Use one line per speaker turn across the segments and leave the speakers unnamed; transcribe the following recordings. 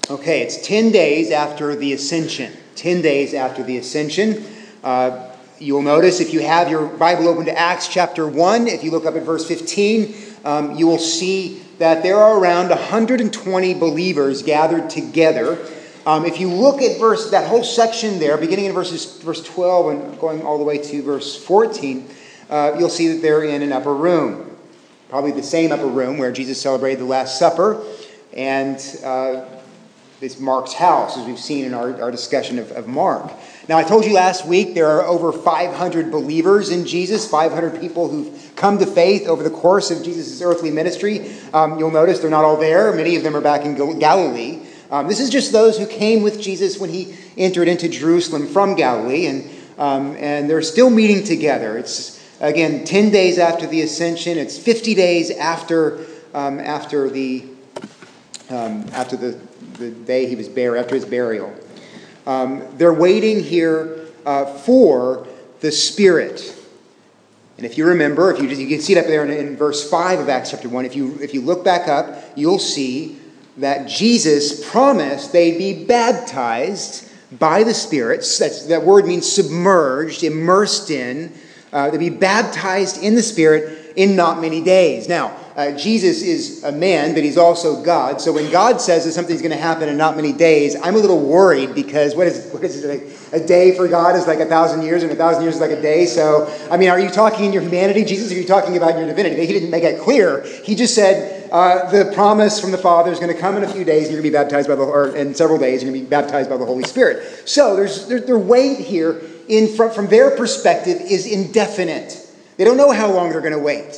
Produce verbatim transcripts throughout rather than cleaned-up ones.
Okay, it's ten days after the ascension. ten days after the ascension. Uh, you'll notice if you have your Bible open to Acts chapter one, if you look up at verse fifteen, um, you will see that there are around one hundred twenty believers gathered together. Um, if you look at verse that whole section there, beginning in verses, verse twelve and going all the way to verse fourteen, uh, you'll see that they're in an upper room. Probably the same upper room where Jesus celebrated the Last Supper. And uh, it's Mark's house, as we've seen in our, our discussion of, of Mark. Now, I told you last week there are over five hundred believers in Jesus, five hundred people who've come to faith over the course of Jesus' earthly ministry. Um, you'll notice they're not all there. Many of them are back in Galilee. Um, this is just those who came with Jesus when he entered into Jerusalem from Galilee, and um, and they're still meeting together. It's, again, ten days after the ascension. It's fifty days after um, after the um, after the, the day he was buried, after his burial. Um, they're waiting here uh, for the Spirit. And if you remember, if you just, you can see it up there in, in verse five of Acts chapter one. If you if you look back up, you'll see that Jesus promised they'd be baptized by the Spirit. That's, that word means submerged, immersed in. Uh, they'd be baptized in the Spirit in not many days. Now, uh, Jesus is a man, but he's also God. So when God says that something's going to happen in not many days, I'm a little worried because what is what is it? Like a day for God is like a thousand years, and a thousand years is like a day. So, I mean, are you talking in your humanity, Jesus, or are you talking about your divinity? He didn't make it clear. He just said uh, the promise from the Father is going to come in a few days, and you're going to be baptized by the, or in several days, you're going to be baptized by the Holy Spirit. So there's their, their wait here, in from, from their perspective, is indefinite. They don't know how long they're going to wait.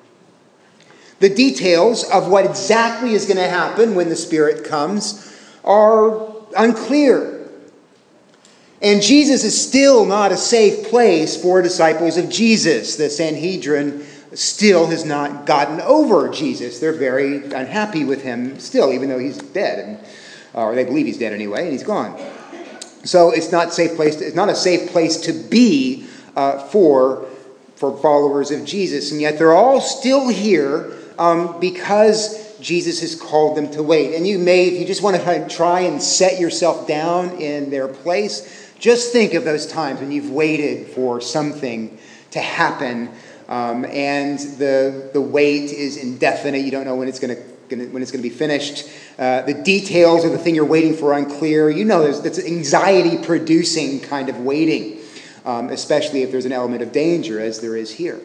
The details of what exactly is going to happen when the Spirit comes are unclear. And Jesus is still not a safe place for disciples of Jesus. The Sanhedrin still has not gotten over Jesus. They're very unhappy with him still, even though he's dead, and, or they believe he's dead anyway, and he's gone. So it's not safe place. To, it's not a safe place to be uh, for for followers of Jesus, and yet they're all still here um, because Jesus has called them to wait. And you may, if you just want to kind of try and set yourself down in their place, just think of those times when you've waited for something to happen, um, and the the wait is indefinite. You don't know when it's going to. when it's going to be finished. Uh, the details of the thing you're waiting for are unclear. You know, there's, that's anxiety-producing kind of waiting, um, especially if there's an element of danger, as there is here.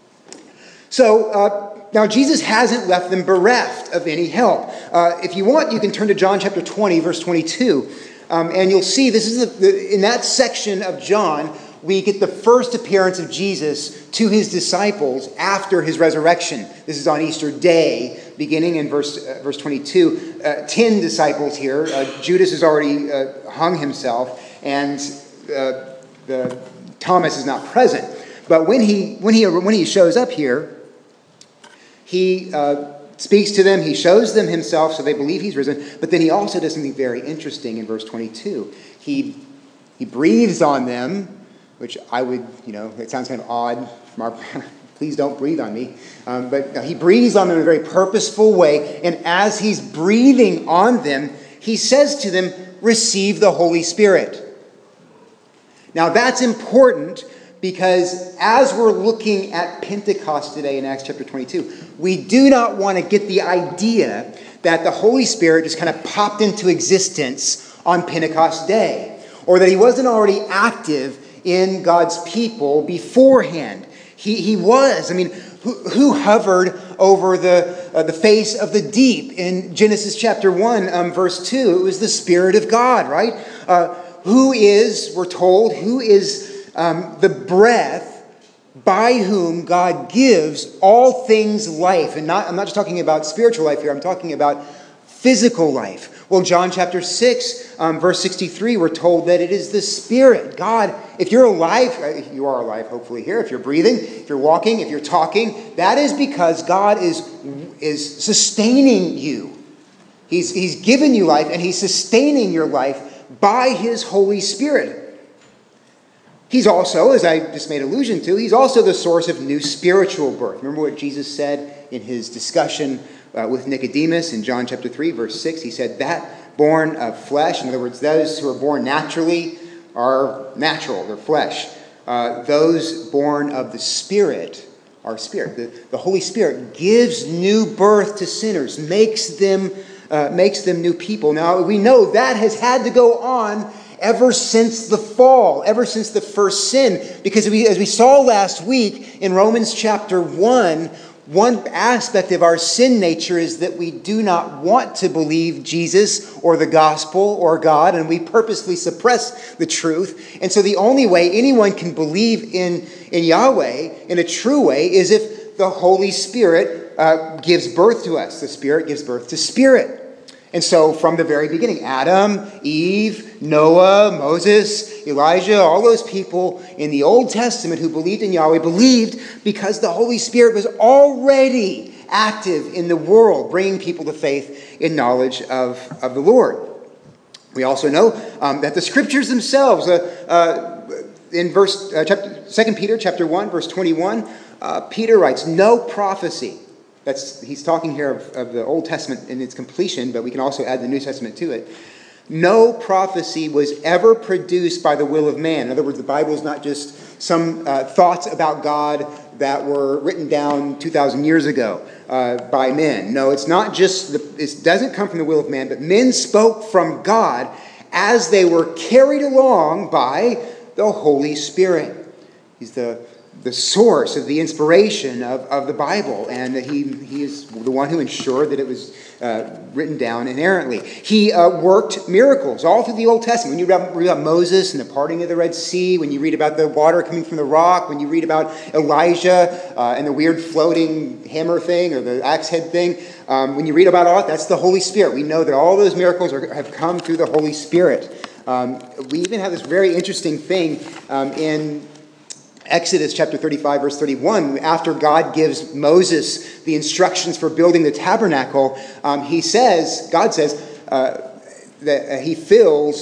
So, uh, now Jesus hasn't left them bereft of any help. Uh, if you want, you can turn to John chapter twenty, verse twenty-two, um, and you'll see this is the, the, in that section of John, we get the first appearance of Jesus to his disciples after his resurrection. This is on Easter Day, beginning in verse uh, verse twenty-two. Uh, ten disciples here. Uh, Judas has already uh, hung himself, and uh, the, Thomas is not present. But when he when he when he shows up here, he uh, speaks to them. He shows them himself, so they believe he's risen. But then he also does something very interesting in verse twenty-two. He he breathes on them. Which I would, you know, it sounds kind of odd from our, please don't breathe on me. Um, but he breathes on them in a very purposeful way. And as he's breathing on them, he says to them, receive the Holy Spirit. Now that's important because as we're looking at Pentecost today in Acts chapter twenty-two, we do not want to get the idea that the Holy Spirit just kind of popped into existence on Pentecost Day, or that he wasn't already active in God's people beforehand. He he was. I mean, who, who hovered over the uh, the face of the deep in Genesis chapter one, um, verse two? It was the Spirit of God, right? Uh, who is, we're told, who is um, the breath by whom God gives all things life. And not, I'm not just talking about spiritual life here. I'm talking about physical life. Well, John chapter six, um, verse sixty-three, we're told that it is the Spirit. God, if you're alive, you are alive hopefully here, if you're breathing, if you're walking, if you're talking, that is because God is, is sustaining you. He's, he's given you life, and he's sustaining your life by his Holy Spirit. He's also, as I just made allusion to, he's also the source of new spiritual birth. Remember what Jesus said in his discussion Uh, with Nicodemus in John chapter three, verse six, he said that born of flesh. In other words, those who are born naturally are natural, they're flesh. Uh, those born of the Spirit are spirit. The, the Holy Spirit gives new birth to sinners, makes them, uh, makes them new people. Now, we know that has had to go on ever since the fall, ever since the first sin. Because we, as we saw last week in Romans chapter one, one aspect of our sin nature is that we do not want to believe Jesus or the gospel or God, and we purposely suppress the truth. And so the only way anyone can believe in, in Yahweh in a true way is if the Holy Spirit uh, gives birth to us. The Spirit gives birth to spirit. And so from the very beginning, Adam, Eve, Noah, Moses, Elijah, all those people in the Old Testament who believed in Yahweh believed because the Holy Spirit was already active in the world, bringing people to faith in knowledge of, of the Lord. We also know um, that the Scriptures themselves, uh, uh, in verse uh, chapter, Second Peter chapter one, verse twenty-one, uh, Peter writes, "No prophecy." That's, he's talking here of, of the Old Testament in its completion, but we can also add the New Testament to it. No prophecy was ever produced by the will of man. In other words, the Bible is not just some uh, thoughts about God that were written down two thousand years ago uh, by men. No, it's not just, the, it doesn't come from the will of man, but men spoke from God as they were carried along by the Holy Spirit. He's the the source of the inspiration of, of the Bible, and he, he is the one who ensured that it was uh, written down inerrantly. He uh, worked miracles all through the Old Testament. When you read, read about Moses and the parting of the Red Sea, when you read about the water coming from the rock, when you read about Elijah uh, and the weird floating hammer thing or the axe head thing, um, when you read about all that, that's the Holy Spirit. We know that all those miracles are, have come through the Holy Spirit. Um, we even have this very interesting thing um, in Exodus chapter thirty-five, verse thirty-one, after God gives Moses the instructions for building the tabernacle, um, he says, God says, uh, that he fills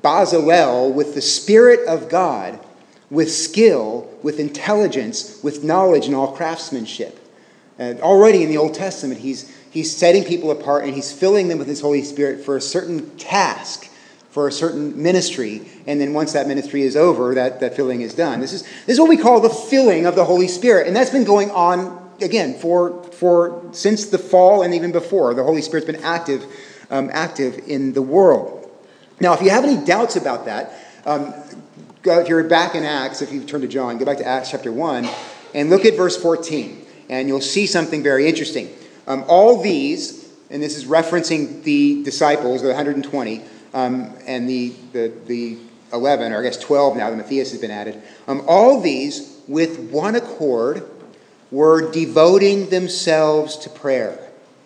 Bezalel with the Spirit of God, with skill, with intelligence, with knowledge, and all craftsmanship. And already in the Old Testament, he's, he's setting people apart and he's filling them with his Holy Spirit for a certain task, for a certain ministry, and then once that ministry is over, that, that filling is done. This is this is what we call the filling of the Holy Spirit, and that's been going on again for for since the fall and even before. The Holy Spirit's been active um, active in the world. Now, if you have any doubts about that, um, go, if you're back in Acts, if you turn to John, go back to Acts chapter one and look at verse fourteen, and you'll see something very interesting. Um, all these, and this is referencing the disciples, the one hundred twenty. Um, and the, the the eleven, or I guess twelve now, the Matthias has been added. Um, all these, with one accord, were devoting themselves to prayer.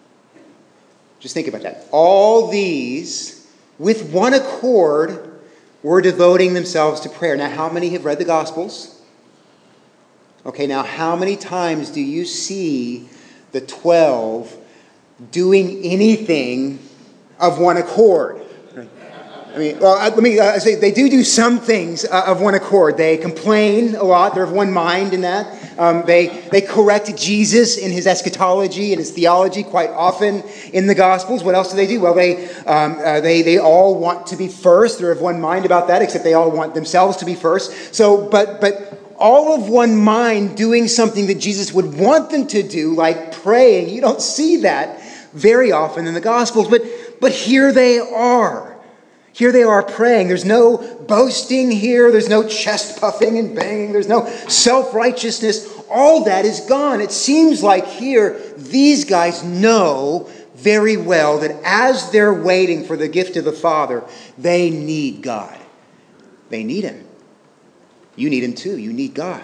Just think about that. All these, with one accord, were devoting themselves to prayer. Now, how many have read the Gospels? Okay, now how many times do you see the twelve doing anything of one accord? I mean, well, let me uh, say they do do some things uh, of one accord. They complain a lot. They're of one mind in that. Um, they they correct Jesus in his eschatology and his theology quite often in the Gospels. What else do they do? Well, they um, uh, they they all want to be first. They're of one mind about that, except they all want themselves to be first. So, but but all of one mind doing something that Jesus would want them to do, like praying. You don't see that very often in the Gospels, but but here they are. Here they are praying. There's no boasting here. There's no chest puffing and banging. There's no self-righteousness. All that is gone. It seems like here these guys know very well that as they're waiting for the gift of the Father, they need God. They need Him. You need Him too. You need God.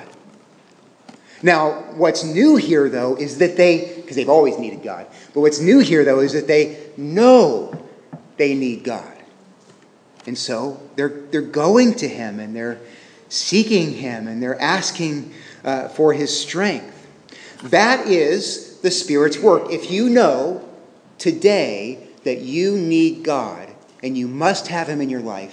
Now, what's new here, though, is that they, because they've always needed God, but what's new here, though, is that they know they need God. And so they're they're going to Him and they're seeking Him and they're asking uh, for His strength. That is the Spirit's work. If you know today that you need God and you must have Him in your life,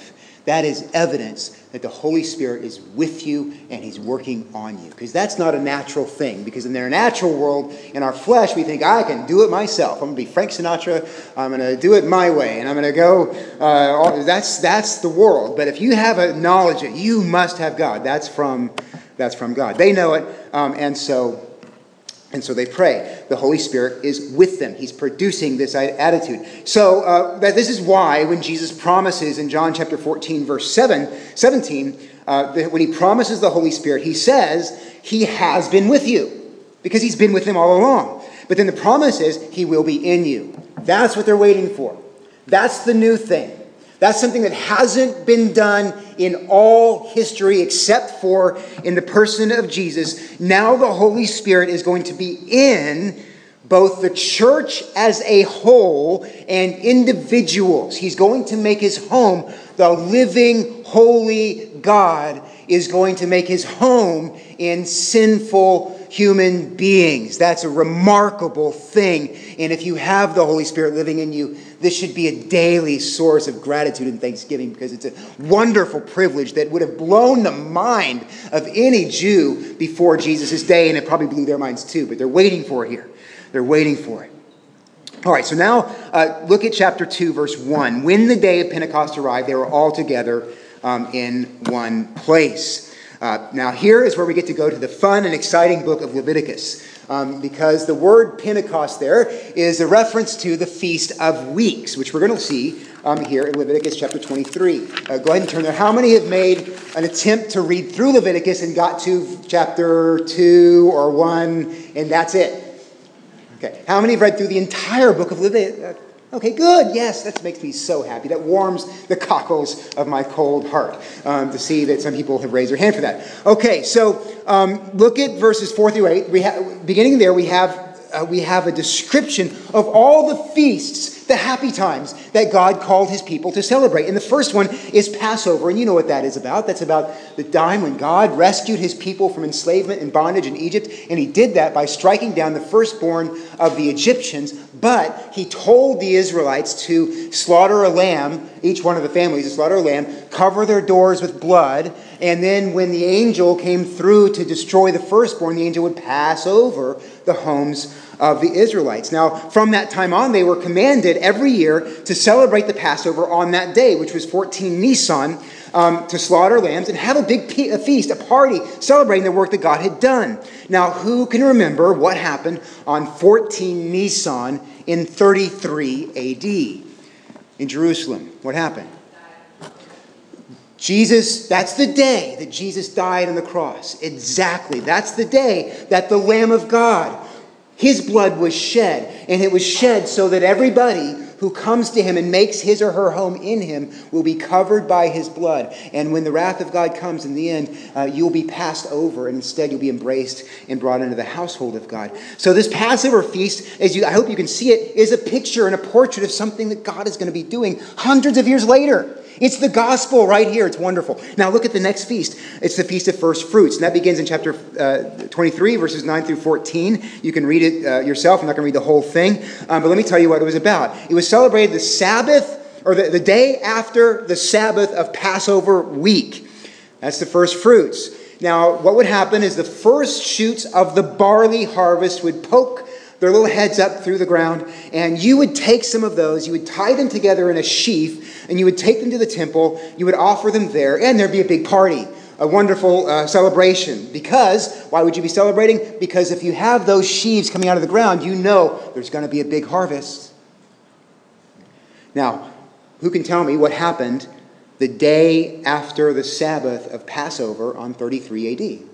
that is evidence that the Holy Spirit is with you and he's working on you. Because that's not a natural thing. Because in our natural world, in our flesh, we think, I can do it myself. I'm going to be Frank Sinatra. I'm going to do it my way. And I'm going to go, uh, that's that's the world. But if you have a knowledge that you must have God, that's from, that's from God. They know it, um, and so... And so they pray. The Holy Spirit is with them. He's producing this attitude. So uh, that this is why when Jesus promises in John chapter fourteen, verse seven, seventeen, uh, that when he promises the Holy Spirit, he says he has been with you because he's been with them all along. But then the promise is he will be in you. That's what they're waiting for. That's the new thing. That's something that hasn't been done in all history except for in the person of Jesus. Now the Holy Spirit is going to be in both the church as a whole and individuals. He's going to make his home. The living, holy God is going to make his home in sinful human beings. That's a remarkable thing. And if you have the Holy Spirit living in you, this should be a daily source of gratitude and thanksgiving because it's a wonderful privilege that would have blown the mind of any Jew before Jesus' day, and it probably blew their minds too, but they're waiting for it here. They're waiting for it. All right, so now uh, look at chapter two, verse one. When the day of Pentecost arrived, they were all together um, in one place. Uh, now here is where we get to go to the fun and exciting book of Leviticus. Um, because the word Pentecost there is a reference to the Feast of Weeks, which we're going to see um, here in Leviticus chapter twenty-three. Uh, go ahead and turn there. How many have made an attempt to read through Leviticus and got to chapter two or one, and that's it? Okay. How many have read through the entire book of Leviticus? Okay, good. Yes, that makes me so happy. That warms the cockles of my cold heart um, to see that some people have raised their hand for that. Okay, so um, look at verses four through eight. We ha- beginning there, we have uh, we have a description of all the feasts, the happy times that God called his people to celebrate. And the first one is Passover, and you know what that is about. That's about the time when God rescued his people from enslavement and bondage in Egypt, and he did that by striking down the firstborn of the Egyptians. But he told the Israelites to slaughter a lamb, each one of the families to slaughter a lamb, cover their doors with blood, and then when the angel came through to destroy the firstborn, the angel would pass over the homes of the Israelites. Now, from that time on, they were commanded every year to celebrate the Passover on that day, which was fourteen Nisan, um, to slaughter lambs and have a big pe- a feast, a party, celebrating the work that God had done. Now, who can remember what happened on fourteen Nisan in thirty-three A D in Jerusalem? What happened? Jesus, that's the day that Jesus died on the cross. Exactly. That's the day that the Lamb of God, his blood was shed. And it was shed so that everybody who comes to him and makes his or her home in him will be covered by his blood. And when the wrath of God comes in the end, uh, you'll be passed over, and instead you'll be embraced and brought into the household of God. So this Passover feast, as you, I hope you can see it, is a picture and a portrait of something that God is going to be doing hundreds of years later. It's the gospel right here. It's wonderful. Now look at the next feast. It's the Feast of First Fruits. And that begins in chapter uh, twenty-three, verses nine through fourteen. You can read it uh, yourself. I'm not going to read the whole thing. Um, but let me tell you what it was about. It was celebrated the Sabbath, or the, the day after the Sabbath of Passover week. That's the first fruits. Now, what would happen is the first shoots of the barley harvest would poke their little heads up through the ground, and you would take some of those, you would tie them together in a sheaf, and you would take them to the temple, you would offer them there, and there'd be a big party, a wonderful uh, celebration. Because, why would you be celebrating? Because if you have those sheaves coming out of the ground, you know there's going to be a big harvest. Now, who can tell me what happened the day after the Sabbath of Passover on thirty-three A D? You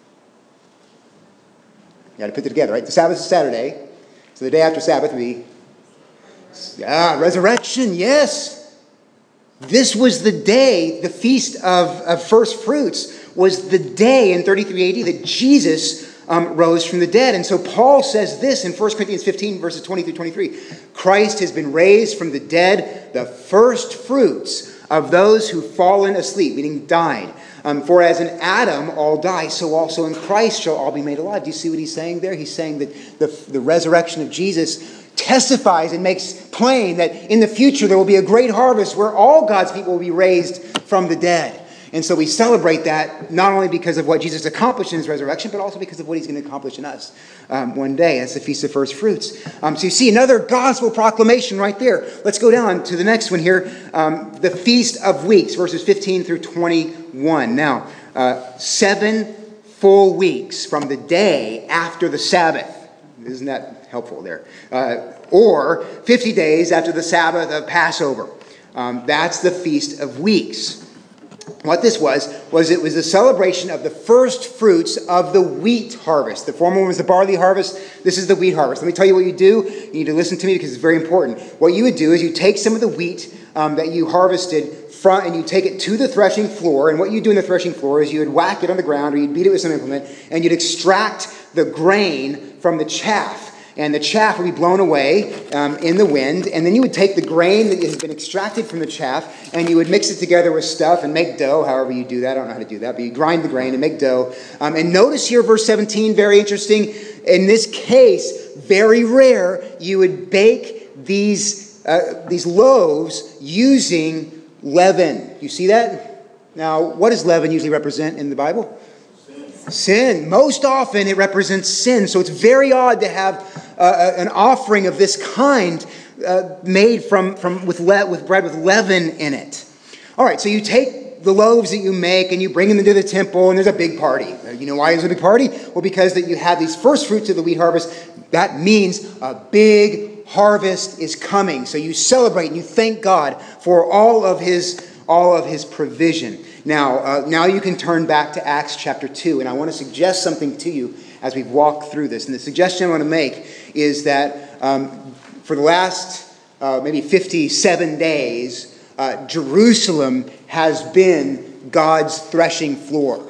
got to put it together, right? The Sabbath is Saturday, so the day after Sabbath would be ah, resurrection, yes. This was the day, the Feast of, of First Fruits was the day in thirty-three A D that Jesus um, rose from the dead. And so Paul says this in First Corinthians fifteen, verses twenty through twenty-three. Christ has been raised from the dead, the first fruits of those who've fallen asleep, meaning died. Um, for as in Adam all die, so also in Christ shall all be made alive. Do you see what he's saying there? He's saying that the, the resurrection of Jesus testifies and makes plain that in the future there will be a great harvest where all God's people will be raised from the dead. And so we celebrate that not only because of what Jesus accomplished in his resurrection, but also because of what he's going to accomplish in us um, one day. That's the Feast of First Fruits. Um, so you see another gospel proclamation right there. Let's go down to the next one here. Um, the Feast of Weeks, verses fifteen through twenty-one. Now, uh, seven full weeks from the day after the Sabbath. Isn't that helpful there? Uh, or fifty days after the Sabbath of Passover. Um, that's the Feast of Weeks. What this was, was it was a celebration of the first fruits of the wheat harvest. The former one was the barley harvest. This is the wheat harvest. Let me tell you what you do. You need to listen to me because it's very important. What you would do is you take some of the wheat um, that you harvested from, and you take it to the threshing floor. And what you do in the threshing floor is you would whack it on the ground, or you'd beat it with some implement, and you'd extract the grain from the chaff. And the chaff would be blown away um, in the wind. And then you would take the grain that has been extracted from the chaff, and you would mix it together with stuff and make dough, however you do that. I don't know how to do that, but you grind the grain and make dough. Um, and notice here, verse seventeen, very interesting. In this case, very rare, you would bake these, uh, these loaves using leaven. You see that? Now, what does leaven usually represent in the Bible? Sin. Most often it represents sin. So it's very odd to have uh, an offering of this kind uh, made from, from with, le- with bread with leaven in it. All right, so you take the loaves that you make and you bring them into the temple, and there's a big party. You know why there's a big party? Well, because that you have these first fruits of the wheat harvest. That means a big harvest is coming. So you celebrate and you thank God for all of his all of his provision. Now, uh, now you can turn back to Acts chapter two, and I want to suggest something to you as we walk through this. And the suggestion I want to make is that um, for the last uh, maybe fifty-seven days, uh, Jerusalem has been God's threshing floor.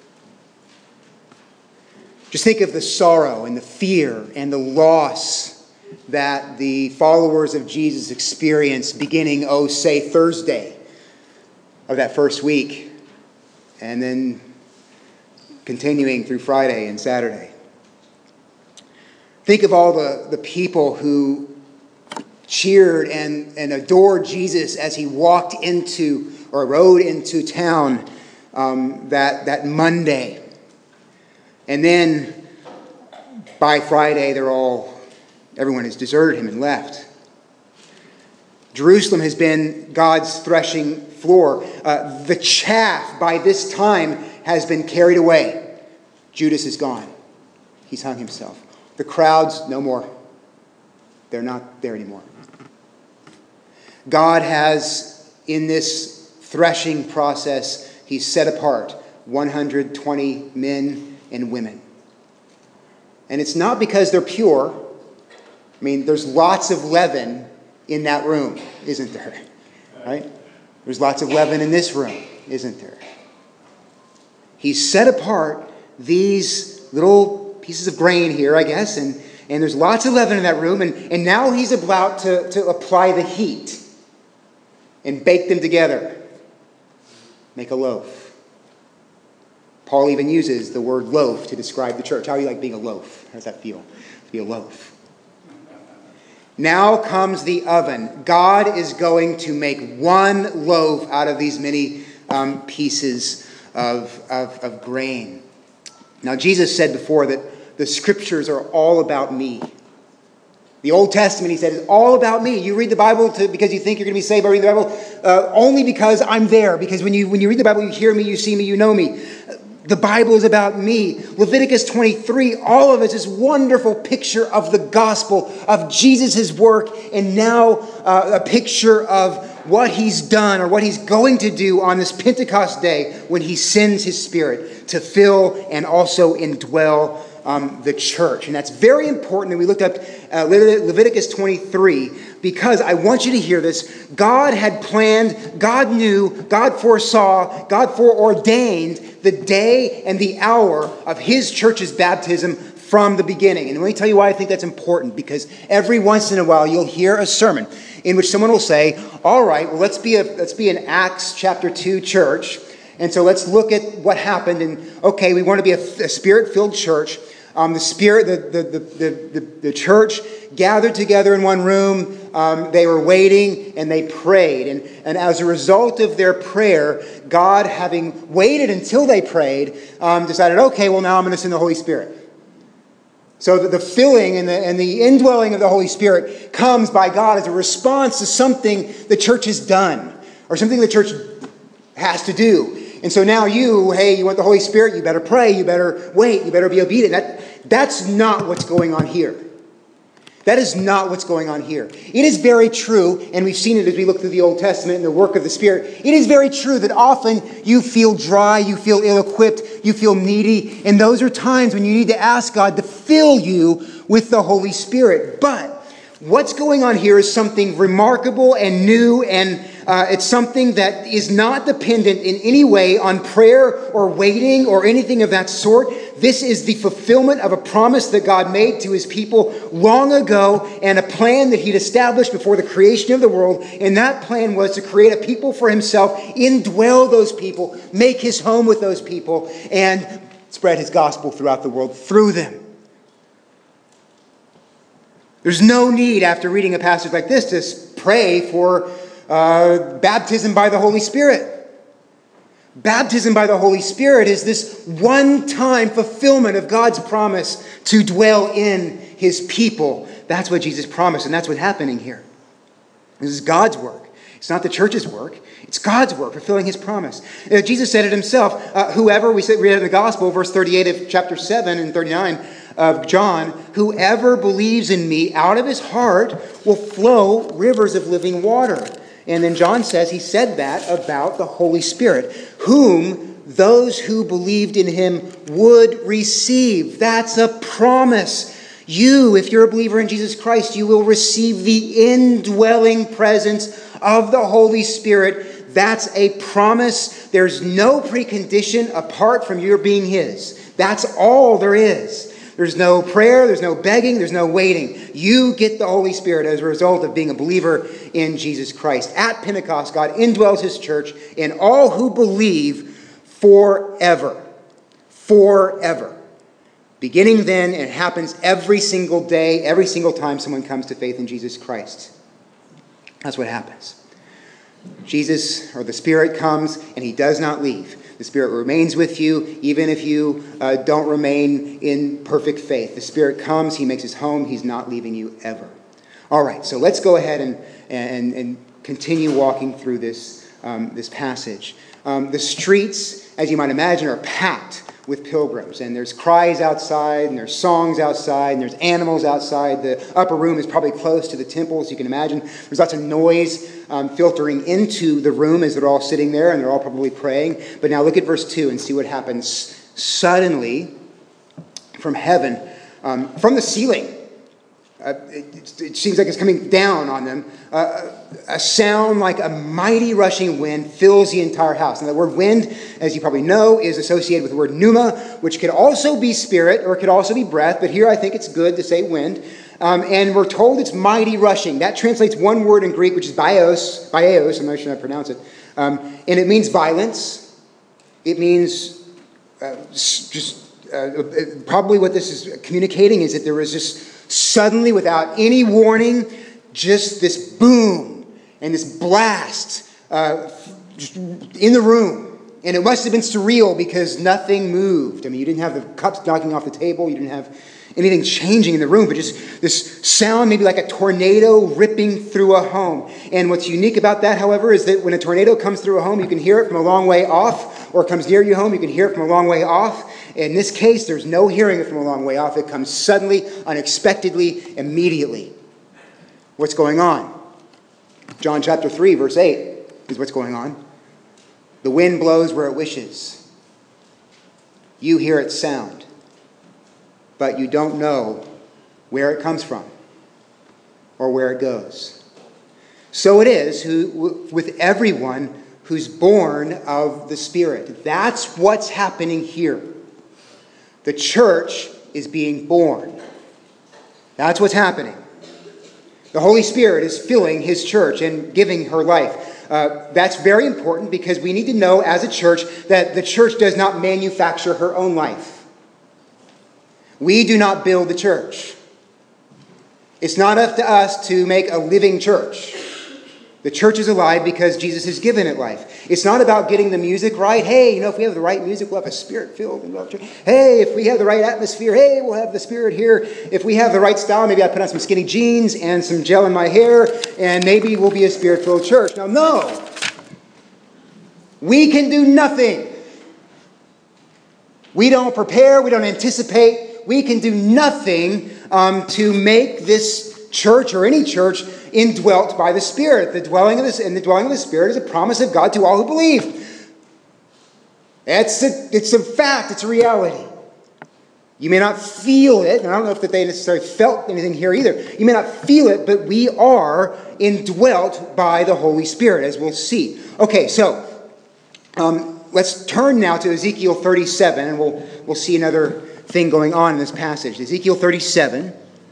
Just think of the sorrow and the fear and the loss that the followers of Jesus experienced beginning, oh, say, Thursday of that first week, and then continuing through Friday and Saturday. Think of all the, the people who cheered and, and adored Jesus as he walked into or rode into town um, that, that Monday. And then by Friday, they're all, everyone has deserted him and left. Jerusalem has been God's threshing floor. Uh, the chaff by this time has been carried away. Judas is gone. He's hung himself. The crowds, no more. They're not there anymore. God has, in this threshing process, he's set apart one hundred twenty men and women. And it's not because they're pure. I mean, there's lots of leaven in that room, isn't there? Right? There's lots of leaven in this room, isn't there? He's set apart these little pieces of grain here, I guess, and, and there's lots of leaven in that room, and, and now he's about to, to apply the heat and bake them together. Make a loaf. Paul even uses the word loaf to describe the church. How do you like being a loaf? How does that feel to be a loaf? Now comes the oven. God is going to make one loaf out of these many um, pieces of, of, of grain. Now, Jesus said before that the scriptures are all about me. The Old Testament, he said, is all about me. You read the Bible to, because you think you're going to be saved by reading the Bible, uh, only because I'm there. Because when you when you read the Bible, you hear me, you see me, you know me. The Bible is about me. Leviticus twenty-three, all of it is this wonderful picture of the gospel, of Jesus' work, and now uh, a picture of what he's done or what he's going to do on this Pentecost day when he sends his Spirit to fill and also indwell um, the church. And that's very important that we looked up uh, Leviticus twenty-three, because I want you to hear this. God had planned, God knew, God foresaw, God foreordained the day and the hour of his church's baptism from the beginning. And let me tell you why I think that's important, because every once in a while you'll hear a sermon in which someone will say, all right, well, let's be a let's be an Acts chapter two church. And so let's look at what happened. And okay, we want to be a, a spirit-filled church. Um, the Spirit, the, the, the, the, the church gathered together in one room. Um, they were waiting and they prayed. And, and as a result of their prayer, God, having waited until they prayed, um, decided, okay, well, now I'm going to send the Holy Spirit. So the, the filling and the, and the indwelling of the Holy Spirit comes by God as a response to something the church has done or something the church has to do. And so now you, hey, you want the Holy Spirit, you better pray, you better wait, you better be obedient. That, that's not what's going on here. That is not what's going on here. It is very true, and we've seen it as we look through the Old Testament and the work of the Spirit. It is very true that often you feel dry, you feel ill-equipped, you feel needy, and those are times when you need to ask God to fill you with the Holy Spirit. But what's going on here is something remarkable and new, and uh, it's something that is not dependent in any way on prayer or waiting or anything of that sort. This is the fulfillment of a promise that God made to his people long ago and a plan that he'd established before the creation of the world. And that plan was to create a people for himself, indwell those people, make his home with those people, and spread his gospel throughout the world through them. There's no need, after reading a passage like this, to pray for uh, baptism by the Holy Spirit. Baptism by the Holy Spirit is this one-time fulfillment of God's promise to dwell in his people. That's what Jesus promised, and that's what's happening here. This is God's work. It's not the church's work. It's God's work, fulfilling his promise. Uh, Jesus said it himself. Uh, whoever, we said, read in the Gospel, verse thirty-eight of chapter seven and thirty-nine of John, whoever believes in me, out of his heart will flow rivers of living water. And then John says he said that about the Holy Spirit, whom those who believed in him would receive. That's a promise. You, if you're a believer in Jesus Christ, you will receive the indwelling presence of the Holy Spirit. That's a promise. There's no precondition apart from your being his. That's all there is. There's no prayer, there's no begging, there's no waiting. You get the Holy Spirit as a result of being a believer in Jesus Christ. At Pentecost, God indwells his church in all who believe forever. Forever. Beginning then, and it happens every single day, every single time someone comes to faith in Jesus Christ. That's what happens. Jesus, or the Spirit, comes and he does not leave. The Spirit remains with you, even if you uh, don't remain in perfect faith. The Spirit comes, he makes his home, he's not leaving you ever. All right, so let's go ahead and, and, and continue walking through this, um, this passage. Um, the streets, as you might imagine, are packed with pilgrims. And there's cries outside, and there's songs outside, and there's animals outside. The upper room is probably close to the temple, as you can imagine. There's lots of noise um, filtering into the room as they're all sitting there, and they're all probably praying. But now look at verse two and see what happens. Suddenly, from heaven, um, from the ceiling, uh, it, it seems like it's coming down on them, uh, a sound like a mighty rushing wind fills the entire house. And the word wind, as you probably know, is associated with the word pneuma, which could also be spirit or it could also be breath. But here I think it's good to say wind. Um, and we're told it's mighty rushing. That translates one word in Greek, which is bios. Bios, I'm not sure how to pronounce it. Um, and it means violence. It means uh, just uh, probably what this is communicating is that there was just suddenly, without any warning, just this boom and this blast uh, just in the room. And it must have been surreal because nothing moved. I mean, you didn't have the cups knocking off the table. You didn't have anything changing in the room, but just this sound, maybe like a tornado ripping through a home. And what's unique about that, however, is that when a tornado comes through a home, you can hear it from a long way off, or it comes near your home, you can hear it from a long way off. In this case, there's no hearing it from a long way off. It comes suddenly, unexpectedly, immediately. What's going on? John chapter three, verse eight is what's going on. The wind blows where it wishes. You hear its sound, but you don't know where it comes from or where it goes. So it is who, with everyone who's born of the Spirit. That's what's happening here. The church is being born. That's what's happening. The Holy Spirit is filling his church and giving her life. Uh, that's very important because we need to know as a church that the church does not manufacture her own life. We do not build the church. It's not up to us to make a living church. The church is alive because Jesus has given it life. It's not about getting the music right. Hey, you know, if we have the right music, we'll have a spirit-filled and love church. Hey, if we have the right atmosphere, hey, we'll have the Spirit here. If we have the right style, maybe I put on some skinny jeans and some gel in my hair, and maybe we'll be a spirit-filled church. Now, no. We can do nothing. We don't prepare. We don't anticipate. We can do nothing um, to make this church or any church indwelt by the Spirit. The dwelling of the, and the dwelling of the Spirit is a promise of God to all who believe. It's a, it's a fact. It's a reality. You may not feel it, and I don't know if that they necessarily felt anything here either. You may not feel it, but we are indwelt by the Holy Spirit, as we'll see. Okay, so um, let's turn now to Ezekiel thirty-seven, and we'll we'll see another thing going on in this passage. Ezekiel thirty-seven.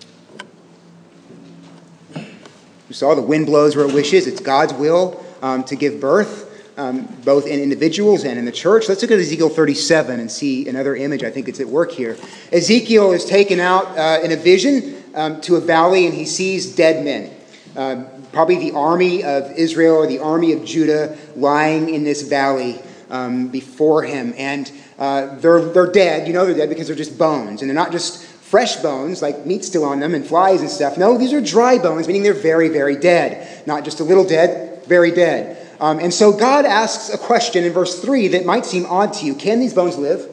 You saw the wind blows where it wishes. It's God's will um, to give birth, um, both in individuals and in the church. Let's look at Ezekiel thirty-seven and see another image. I think it's at work here. Ezekiel is taken out uh, in a vision um, to a valley, and he sees dead men. Uh, probably the army of Israel or the army of Judah lying in this valley um, before him. And uh, they're, they're dead. You know they're dead because they're just bones. And they're not just fresh bones, like meat still on them and flies and stuff. No, these are dry bones, meaning they're very, very dead. Not just a little dead, very dead. Um, and so God asks a question in verse three that might seem odd to you. Can these bones live?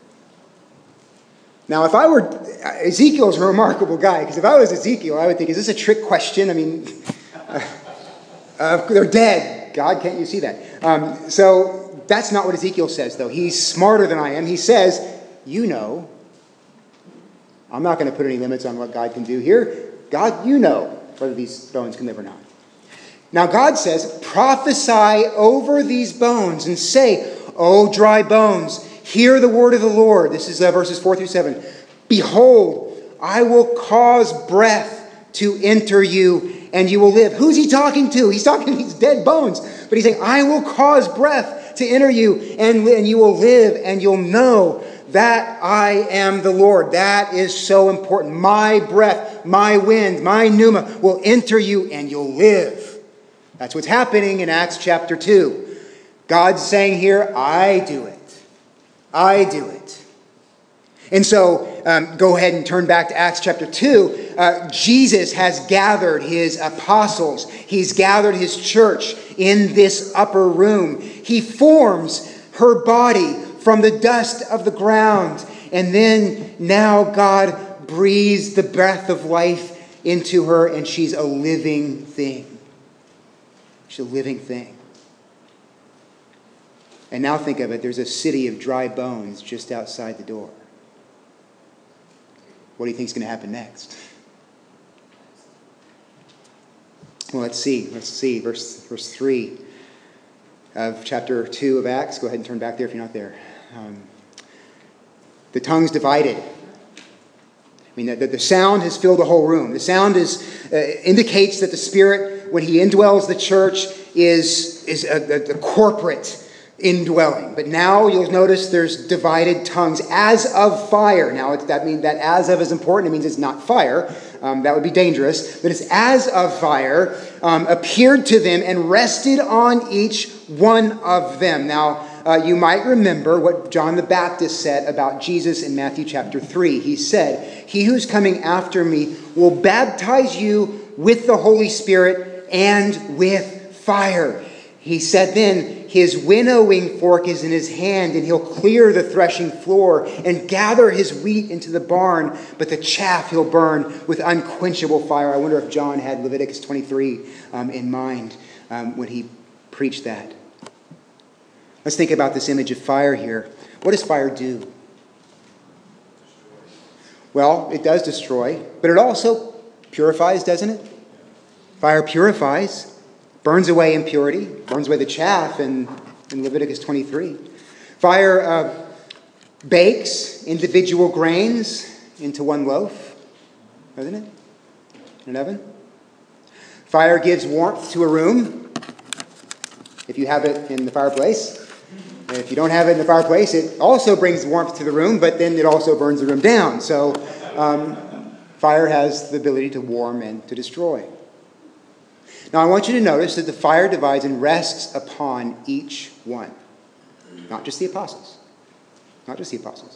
Now, if I were... Ezekiel's a remarkable guy, because if I was Ezekiel, I would think, is this a trick question? I mean, uh, uh, they're dead. God, can't you see that? Um, so that's not what Ezekiel says, though. He's smarter than I am. He says, you know... I'm not going to put any limits on what God can do here. God, you know whether these bones can live or not. Now God says, prophesy over these bones and say, O dry bones, hear the word of the Lord. This is uh, verses four through seven. Behold, I will cause breath to enter you and you will live. Who's he talking to? He's talking to these dead bones. But he's saying, I will cause breath to enter you and, and you will live and you'll know that I am the Lord. That is so important. My breath, my wind, my pneuma will enter you and you'll live. That's what's happening in Acts chapter two. God's saying here, I do it. I do it. And so, um, go ahead and turn back to Acts chapter two. Uh, Jesus has gathered his apostles. He's gathered his church in this upper room. He forms her body from the dust of the ground. And then now God breathes the breath of life into her and she's a living thing. She's a living thing. And now think of it, there's a city of dry bones just outside the door. What do you think is going to happen next? Well, let's see. Let's see. Verse, verse three of chapter two of Acts. Go ahead and turn back there if you're not there. Um, the tongue's divided. I mean, the, the sound has filled the whole room. The sound is uh, indicates that the Spirit, when he indwells the church, is, is a, a, a corporate indwelling. But now you'll notice there's divided tongues as of fire. Now, it's, that means that as of is important. It means it's not fire. Um, that would be dangerous. But it's as of fire um, appeared to them and rested on each one of them. Now, Uh, you might remember what John the Baptist said about Jesus in Matthew chapter three. He said, he who's coming after me will baptize you with the Holy Spirit and with fire. He said then, his winnowing fork is in his hand, and he'll clear the threshing floor and gather his wheat into the barn, but the chaff he'll burn with unquenchable fire. I wonder if John had Leviticus twenty-three um, in mind um, when he preached that. Let's think about this image of fire here. What does fire do? Well, it does destroy, but it also purifies, doesn't it? Fire purifies, burns away impurity, burns away the chaff in, in Leviticus twenty-three. Fire uh, bakes individual grains into one loaf, doesn't it? In an oven. Fire gives warmth to a room, if you have it in the fireplace. And if you don't have it in the fireplace, it also brings warmth to the room, but then it also burns the room down. So um, fire has the ability to warm and to destroy. Now I want you to notice that the fire divides and rests upon each one. Not just the apostles. Not just the apostles.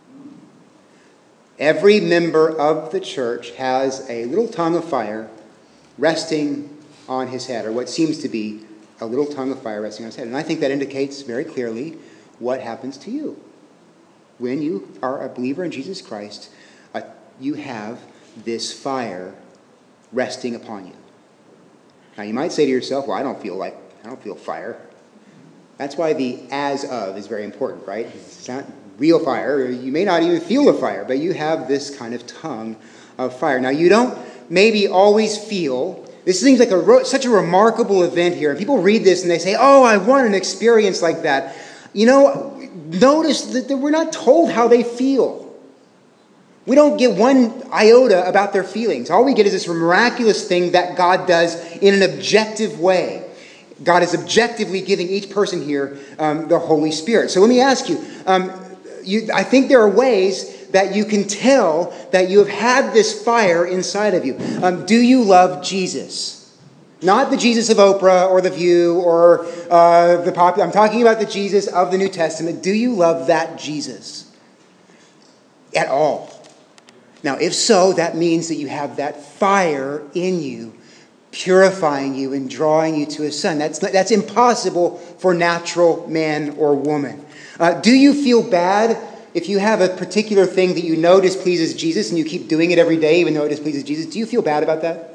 Every member of the church has a little tongue of fire resting on his head, or what seems to be a little tongue of fire resting on his head. And I think that indicates very clearly what happens to you. When you are a believer in Jesus Christ, uh, you have this fire resting upon you. Now you might say to yourself, well, I don't feel like, I don't feel fire. That's why the as of is very important, right? It's not real fire. You may not even feel the fire, but you have this kind of tongue of fire. Now, you don't maybe always feel, this seems like a such a remarkable event here. And people read this and they say, oh, I want an experience like that. You know, notice that we're not told how they feel. We don't get one iota about their feelings. All we get is this miraculous thing that God does in an objective way. God is objectively giving each person here um, the Holy Spirit. So let me ask you, um, you, I think there are ways that you can tell that you have had this fire inside of you. Um, do you love Jesus? Not the Jesus of Oprah or The View or uh, the popular. I'm talking about the Jesus of the New Testament. Do you love that Jesus at all? Now, if so, that means that you have that fire in you, purifying you and drawing you to his son. That's, that's impossible for natural man or woman. Uh, do you feel bad if you have a particular thing that you know displeases Jesus and you keep doing it every day even though it displeases Jesus? Do you feel bad about that?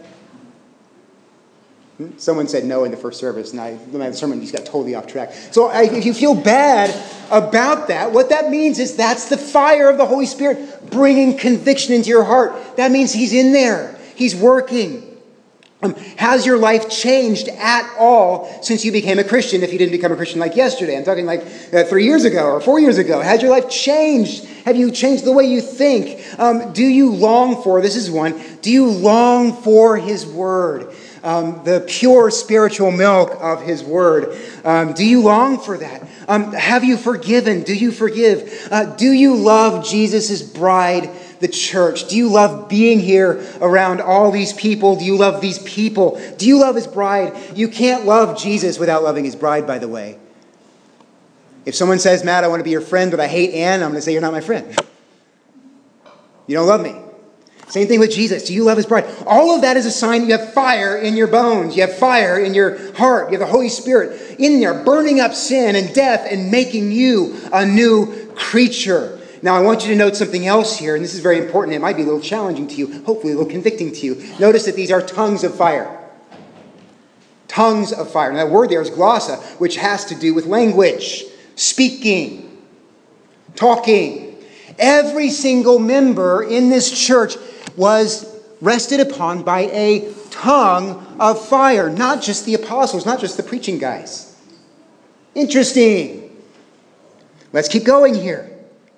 Hmm? Someone said no in the first service, and I, my sermon just got totally off track. So I, if you feel bad about that, what that means is that's the fire of the Holy Spirit bringing conviction into your heart. That means he's in there. He's working. Um, has your life changed at all since you became a Christian? If you didn't become a Christian like yesterday, I'm talking like uh, three years ago or four years ago. Has your life changed? Have you changed the way you think? Um, do you long for, this is one, do you long for his word? Um, the pure spiritual milk of his word. Um, do you long for that? Um, have you forgiven? Do you forgive? Uh, do you love Jesus' bride, the church? Do you love being here around all these people? Do you love these people? Do you love his bride? You can't love Jesus without loving his bride, by the way. If someone says, Matt, I want to be your friend, but I hate Ann, I'm going to say, you're not my friend. You don't love me. Same thing with Jesus. Do you love his bride? All of that is a sign that you have fire in your bones. You have fire in your heart. You have the Holy Spirit in there, burning up sin and death and making you a new creature. Now, I want you to note something else here, and this is very important. It might be a little challenging to you, hopefully a little convicting to you. Notice that these are tongues of fire. Tongues of fire. And that word there is glossa, which has to do with language, speaking, talking. Every single member in this church was rested upon by a tongue of fire. Not just the apostles, not just the preaching guys. Interesting. Let's keep going here.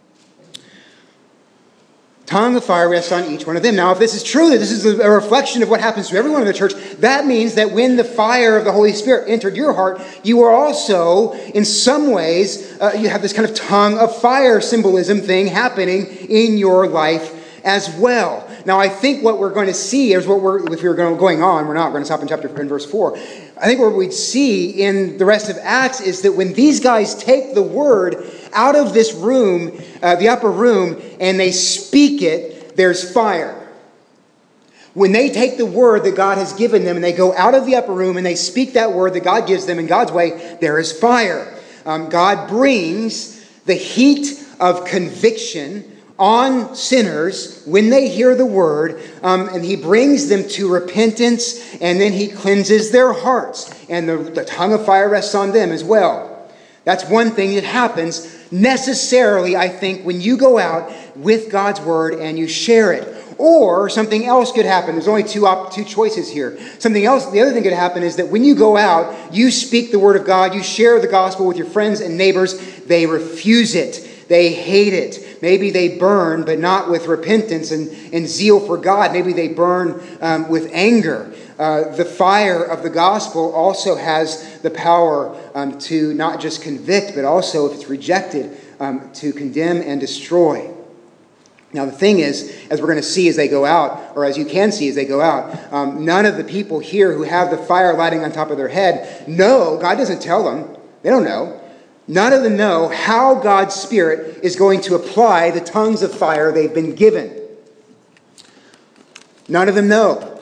Tongue of fire rests on each one of them. Now, if this is true, that this is a reflection of what happens to everyone in the church, that means that when the fire of the Holy Spirit entered your heart, you are also, in some ways, uh, you have this kind of tongue of fire symbolism thing happening in your life as well. Now, I think what we're going to see is what we're, if we're going on, we're not going to stop in chapter in verse four. I think what we'd see in the rest of Acts is that when these guys take the word out of this room, uh, the upper room, and they speak it, there's fire. When they take the word that God has given them and they go out of the upper room and they speak that word that God gives them in God's way, there is fire. Um, God brings the heat of conviction on sinners when they hear the word, um, and he brings them to repentance, and then he cleanses their hearts, and the, the tongue of fire rests on them as well. That's one thing that happens necessarily, I think, when you go out with God's word and you share it. Or something else could happen. There's only two op- two choices here. Something else, the other thing could happen is that when you go out, you speak the word of God, you share the gospel with your friends and neighbors, they refuse it. They hate it. Maybe they burn, but not with repentance and, and zeal for God. Maybe they burn um, with anger. Uh, the fire of the gospel also has the power um, to not just convict, but also, if it's rejected, um, to condemn and destroy. Now, the thing is, as we're going to see as they go out, or as you can see as they go out, um, none of the people here who have the fire lighting on top of their head know. God doesn't tell them. They don't know. None of them know how God's Spirit is going to apply the tongues of fire they've been given. None of them know.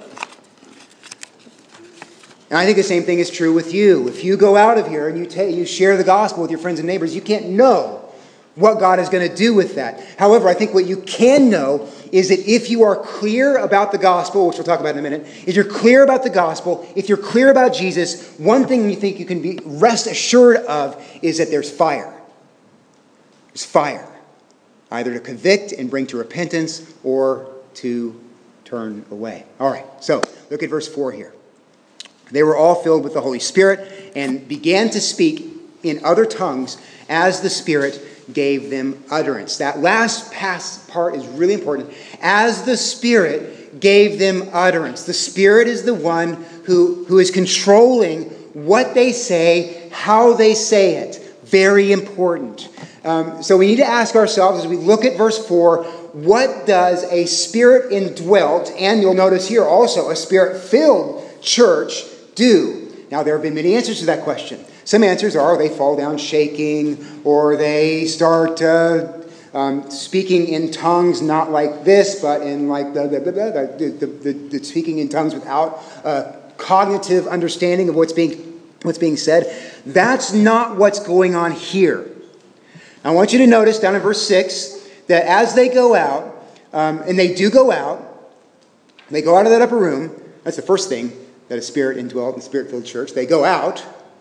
And I think the same thing is true with you. If you go out of here and you, ta- you share the gospel with your friends and neighbors, you can't know what God is going to do with that. However, I think what you can know is that if you are clear about the gospel, which we'll talk about in a minute, if you're clear about the gospel, if you're clear about Jesus, one thing you think you can be rest assured of is that there's fire. There's fire. Either to convict and bring to repentance or to turn away. All right, so look at verse four here. They were all filled with the Holy Spirit and began to speak in other tongues as the Spirit gave them utterance. That last past part is really important. As the Spirit gave them utterance. The Spirit is the one who, who is controlling what they say, how they say it. Very important. Um, so we need to ask ourselves as we look at verse four, what does a Spirit indwelt, and you'll notice here also a Spirit-filled church do? Now, there have been many answers to that question. Some answers are they fall down shaking, or they start uh, um, speaking in tongues, not like this, but in like the, the, the, the, the, the speaking in tongues without uh, cognitive understanding of what's being, what's being said. That's not what's going on here. I want you to notice down in verse six that as they go out, um, and they do go out, they go out of that upper room. That's the first thing that a Spirit indwelt and Spirit-filled church. They go out.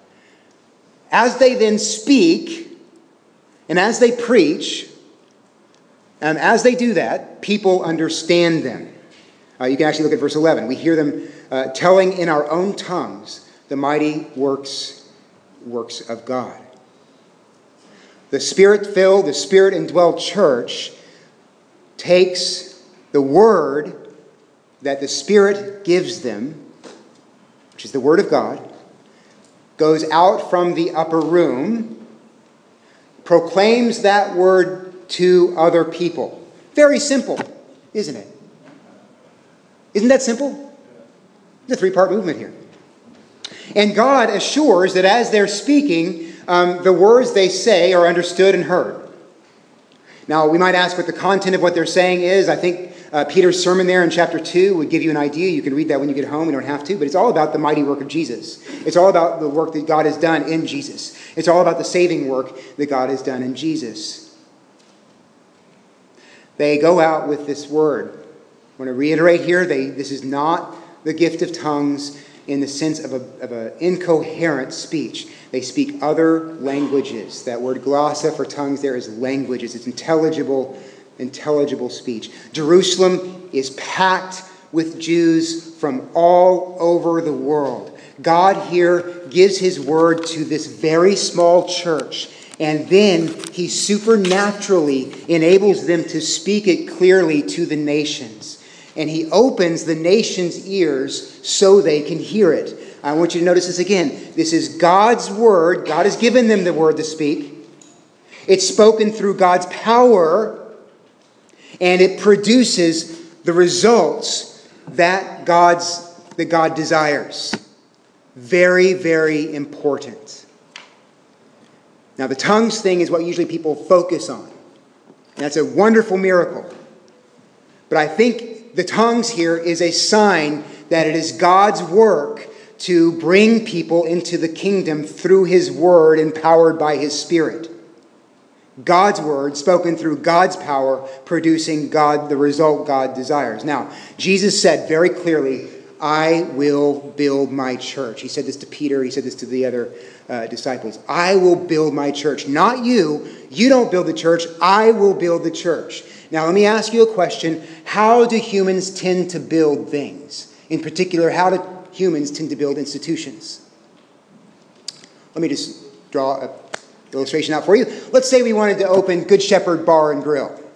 As they then speak, and as they preach, and as they do that, people understand them. Uh, you can actually look at verse eleven. We hear them uh, telling in our own tongues the mighty works, works of God. The Spirit-filled, the Spirit-indwelt church takes the word that the Spirit gives them, which is the Word of God, goes out from the upper room, proclaims that word to other people. Very simple, isn't it? Isn't that simple? It's a three-part movement here. And God assures that as they're speaking, um, the words they say are understood and heard. Now, we might ask what the content of what they're saying is. I think Uh, Peter's sermon there in chapter two would give you an idea. You can read that when you get home. You don't have to. But it's all about the mighty work of Jesus. It's all about the work that God has done in Jesus. It's all about the saving work that God has done in Jesus. They go out with this word. I want to reiterate here, they, this is not the gift of tongues in the sense of an of a incoherent speech. They speak other languages. That word glossa for tongues there is languages. It's intelligible intelligible speech. Jerusalem is packed with Jews from all over the world. God here gives his word to this very small church, and then he supernaturally enables them to speak it clearly to the nations. And he opens the nations' ears so they can hear it. I want you to notice this again. This is God's word. God has given them the word to speak. It's spoken through God's power, and it produces the results that God's that God desires. Very, very important. Now, the tongues thing is what usually people focus on. And that's a wonderful miracle. But I think the tongues here is a sign that it is God's work to bring people into the kingdom through his word, empowered by his Spirit. God's word, spoken through God's power, producing God the result God desires. Now, Jesus said very clearly, I will build my church. He said this to Peter. He said this to the other uh, disciples. I will build my church. Not you. You don't build the church. I will build the church. Now, let me ask you a question. How do humans tend to build things? In particular, how do humans tend to build institutions? Let me just draw a illustration out for you. Let's say we wanted to open Good Shepherd Bar and Grill.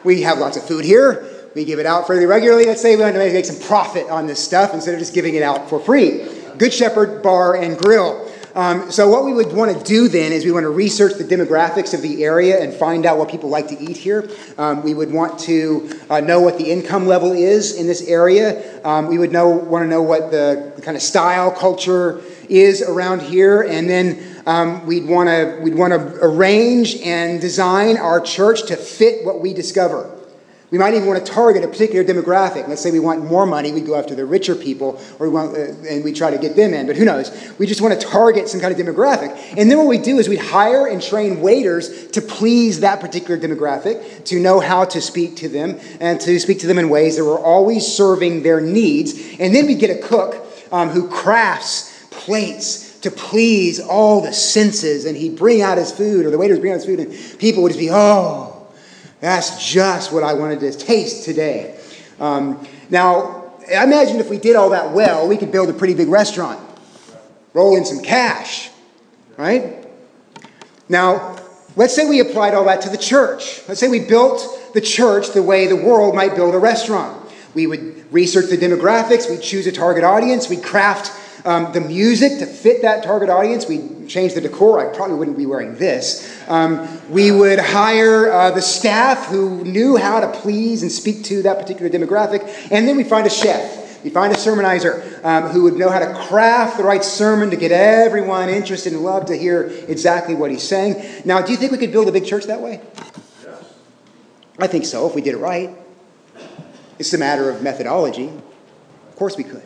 we have lots of food here. We give it out fairly regularly. Let's say we want to make some profit on this stuff instead of just giving it out for free. Good Shepherd Bar and Grill. Um, so what we would want to do then is we want to research the demographics of the area and find out what people like to eat here. Um, we would want to uh, know what the income level is in this area. Um, we would know want to know what the, the kind of style, culture is around here, and then um, we'd want to we'd want to arrange and design our church to fit what we discover. We might even want to target a particular demographic. Let's say we want more money, we go after the richer people, or we want, uh, and we try to get them in. But who knows? We just want to target some kind of demographic. And then what we do is we hire and train waiters to please that particular demographic, to know how to speak to them, and to speak to them in ways that we're always serving their needs. And then we get a cook um, who crafts plates to please all the senses, and he'd bring out his food, or the waiters bring out his food, and people would just be, oh, that's just what I wanted to taste today. Um, now, I imagine if we did all that well, we could build a pretty big restaurant. Roll in some cash, right? Now, let's say we applied all that to the church. Let's say we built the church the way the world might build a restaurant. We would research the demographics. We'd choose a target audience. We'd craft um, the music to fit that target audience. We'd change the decor. I probably wouldn't be wearing this. Um, we would hire uh, the staff who knew how to please and speak to that particular demographic. And then we find a chef. We find a sermonizer um, who would know how to craft the right sermon to get everyone interested and love to hear exactly what he's saying. Now, do you think we could build a big church that way? Yes. I think so, if we did it right. It's a matter of methodology. Of course we could.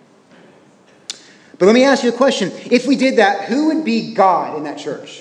But let me ask you a question. If we did that, who would be God in that church?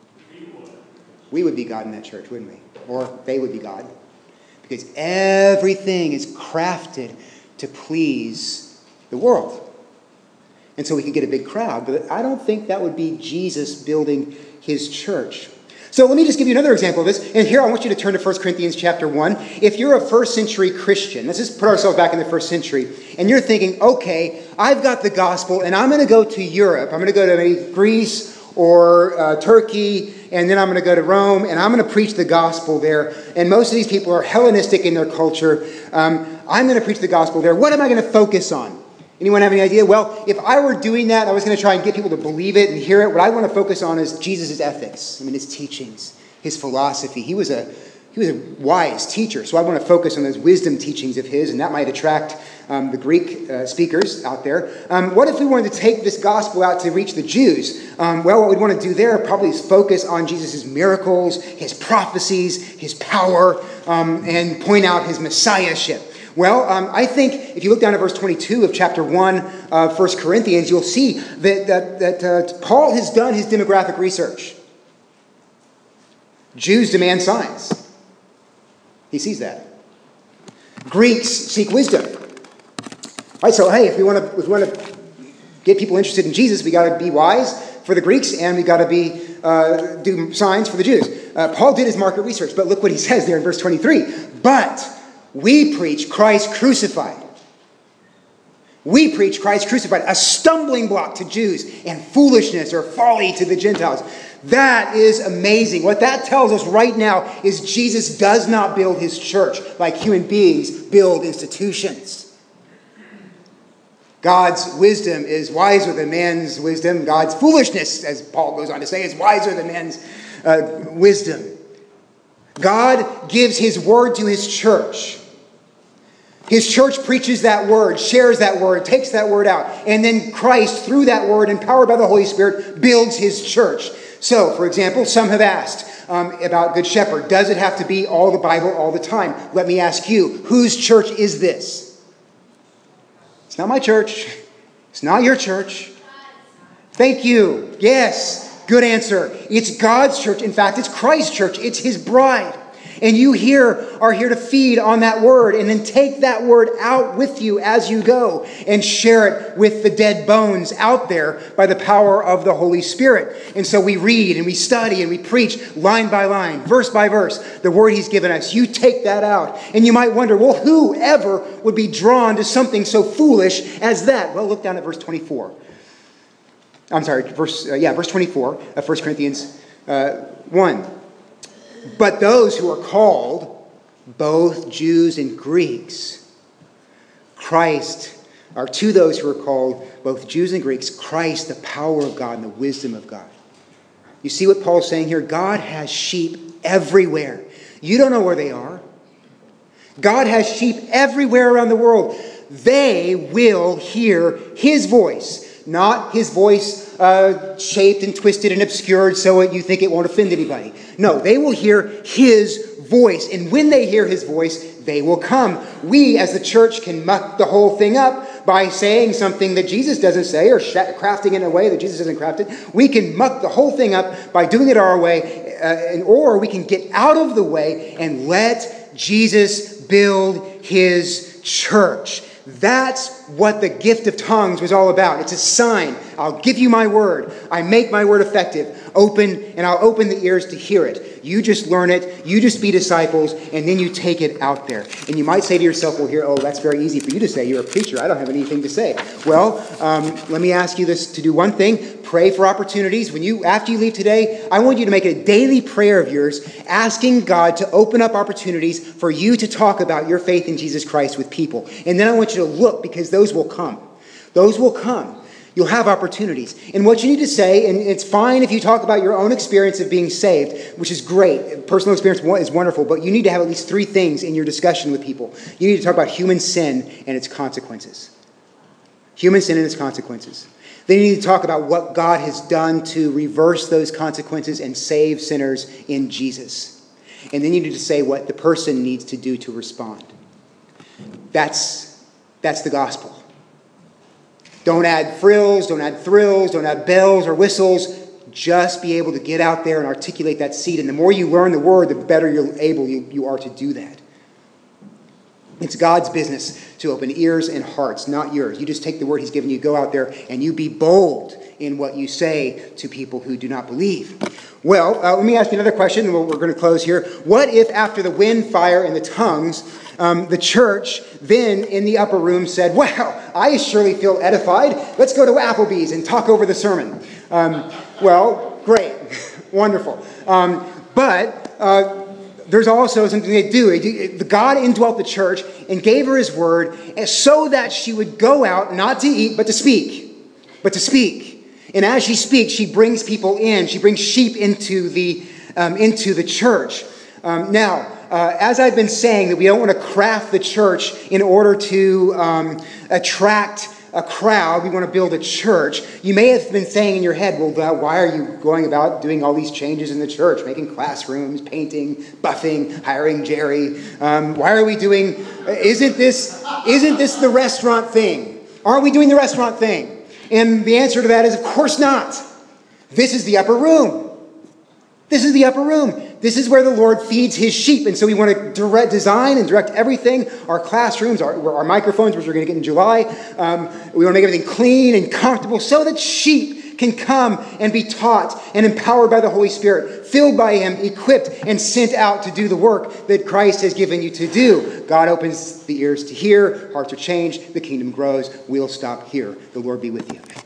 We would be God in that church, wouldn't we? Or they would be God. Because everything is crafted to please the world. And so we could get a big crowd. But I don't think that would be Jesus building his church. So let me just give you another example of this. And here I want you to turn to First Corinthians chapter one. If you're a first century Christian, let's just put ourselves back in the first century, and you're thinking, okay, I've got the gospel, and I'm going to go to Europe. I'm going to go to maybe Greece or uh, Turkey, and then I'm going to go to Rome, and I'm going to preach the gospel there. And most of these people are Hellenistic in their culture. Um, I'm going to preach the gospel there. What am I going to focus on? Anyone have any idea? Well, if I were doing that, I was going to try and get people to believe it and hear it. What I want to focus on is Jesus' ethics. I mean, his teachings, his philosophy. He was a he was a wise teacher, so I want to focus on those wisdom teachings of his, and that might attract um, the Greek uh, speakers out there. Um, what if we wanted to take this gospel out to reach the Jews? Um, well, what we'd want to do there probably is focus on Jesus' miracles, his prophecies, his power, um, and point out his messiahship. Well, um, I think if you look down at verse twenty-two of chapter one of First Corinthians, you'll see that, that, that uh, Paul has done his demographic research. Jews demand signs. He sees that. Greeks seek wisdom. All right, so hey, if we want to, if we want to get people interested in Jesus, we got to be wise for the Greeks, and we got to be uh, do signs for the Jews. Uh, Paul did his market research, but look what he says there in verse twenty-three. But we preach Christ crucified. We preach Christ crucified, a stumbling block to Jews and foolishness or folly to the Gentiles. That is amazing. What that tells us right now is Jesus does not build his church like human beings build institutions. God's wisdom is wiser than man's wisdom. God's foolishness, as Paul goes on to say, is wiser than man's uh, wisdom. God gives his word to his church. His church preaches that word, shares that word, takes that word out. And then Christ, through that word, empowered by the Holy Spirit, builds his church. So, for example, some have asked um, about Good Shepherd. Does it have to be all the Bible all the time? Let me ask you, whose church is this? It's not my church. It's not your church. Thank you. Yes, good answer. It's God's church. In fact, it's Christ's church. It's his bride. And you here are here to feed on that word and then take that word out with you as you go and share it with the dead bones out there by the power of the Holy Spirit. And so we read and we study and we preach line by line, verse by verse, the word he's given us. You take that out. And you might wonder, well, whoever would be drawn to something so foolish as that? Well, look down at verse twenty-four. I'm sorry, verse uh, yeah, verse twenty-four of First Corinthians uh, one. But those who are called, both Jews and Greeks, Christ, or to those who are called, both Jews and Greeks, Christ, the power of God and the wisdom of God. You see what Paul's saying here? God has sheep everywhere. You don't know where they are. God has sheep everywhere around the world. They will hear his voice, not his voice uh, shaped and twisted and obscured so you think it won't offend anybody. No, they will hear his voice. And when they hear his voice, they will come. We as the church can muck the whole thing up by saying something that Jesus doesn't say or crafting it in a way that Jesus doesn't craft it. We can muck the whole thing up by doing it our way, uh, and, or we can get out of the way and let Jesus build his church. That's what the gift of tongues was all about. It's a sign. I'll give you my word. I make my word effective. Open, and I'll open the ears to hear it. You just learn it. You just be disciples, and then you take it out there. And you might say to yourself, well, here, oh, that's very easy for you to say. You're a preacher. I don't have anything to say. Well, um, let me ask you this to do one thing. Pray for opportunities. When you, after you leave today, I want you to make it a daily prayer of yours, asking God to open up opportunities for you to talk about your faith in Jesus Christ with people. And then I want you to look, because those will come. Those will come. You'll have opportunities. And what you need to say, and it's fine if you talk about your own experience of being saved, which is great. Personal experience is wonderful, but you need to have at least three things in your discussion with people. You need to talk about human sin and its consequences. Human sin and its consequences. Then you need to talk about what God has done to reverse those consequences and save sinners in Jesus. And then you need to say what the person needs to do to respond. That's, that's the gospel. Don't add frills, don't add thrills, don't add bells or whistles. Just be able to get out there and articulate that seed. And the more you learn the word, the better you're able you, you are to do that. It's God's business to open ears and hearts, not yours. You just take the word he's given you, go out there, and you be bold in what you say to people who do not believe. Well, uh, let me ask you another question, and we're going to close here. What if after the wind, fire, and the tongues, um, the church then in the upper room said, wow, I surely feel edified. Let's go to Applebee's and talk over the sermon. Um, well, great. Wonderful. Um, but... Uh, There's also something they do. God indwelt the church and gave her his word so that she would go out, not to eat, but to speak. But to speak. And as she speaks, she brings people in. She brings sheep into the, um, into the church. Um, now, uh, as I've been saying, that we don't want to craft the church in order to um, attract a crowd. We want to build a church. You may have been saying in your head, well, God, why are you going about doing all these changes in the church, making classrooms, painting, buffing, hiring Jerry? Um, why are we doing, isn't this, isn't this the restaurant thing? Aren't we doing the restaurant thing? And the answer to that is, of course not. This is the upper room. This is the upper room. This is where the Lord feeds his sheep. And so we want to direct, design and direct everything. Our classrooms, our, our microphones, which we're going to get in July. Um, we want to make everything clean and comfortable so that sheep can come and be taught and empowered by the Holy Spirit, filled by him, equipped, and sent out to do the work that Christ has given you to do. God opens the ears to hear. Hearts are changed. The kingdom grows. We'll stop here. The Lord be with you.